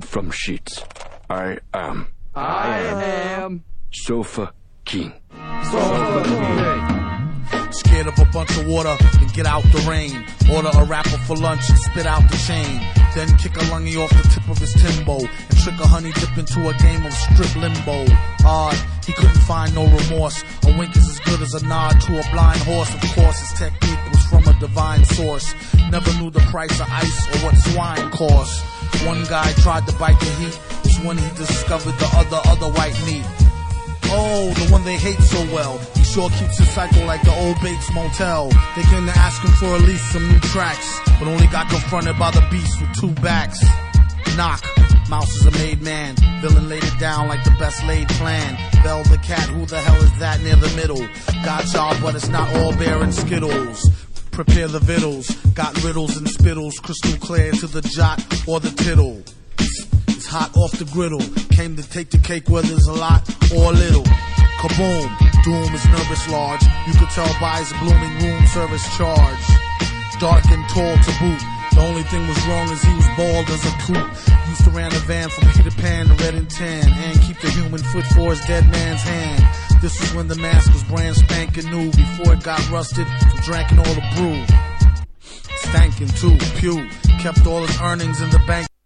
from sheets. I am Sofa King. Sofa King. Scared of a bunch of water, then get out the rain. Order a rapper for lunch and spit out the chain. Then kick a lungy off the tip of his Timbo and trick a honey dip into a game of strip limbo. Odd, he couldn't find no remorse. A wink is as good as a nod to a blind horse. Of course, his technique was from a divine source. Never knew the price of ice or what swine cost. One guy tried to bite the heat. Was when he discovered the other white meat. Oh, the one they hate so well. He sure keeps his cycle like the old Bates Motel. They came to ask him for at least some new tracks, but only got confronted by the beast with two backs. Knock, Mouse is a made man. Villain laid it down like the best laid plan. Bell the cat, who the hell is that near the middle? Got y'all, but it's not all bear and Skittles. Prepare the vittles, got riddles and spittles, crystal clear to the jot or the tittle. It's hot off the griddle, came to take the cake whether there's a lot or a little. Kaboom, doom is nervous large, you could tell by his blooming room service charge. Dark and tall to boot, the only thing was wrong is he was bald as a coot. Used to ran a van from Peter Pan to Red and Tan, and keep the human foot for his dead man's hand. This was when the mask was brand spanking new, before it got rusted from drinking all the brew. Stankin' too, pew, kept all his earnings in the bank.